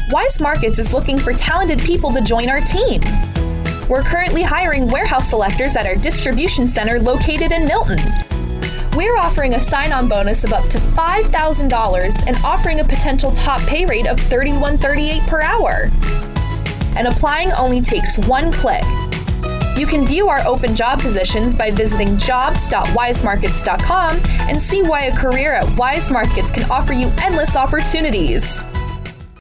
Wise Markets is looking for talented people to join our team. We're currently hiring warehouse selectors at our distribution center located in Milton. We're offering a sign-on bonus of up to $5,000 and offering a potential top pay rate of $31.38 per hour. And applying only takes one click. You can view our open job positions by visiting jobs.wisemarkets.com and see why a career at Wise Markets can offer you endless opportunities.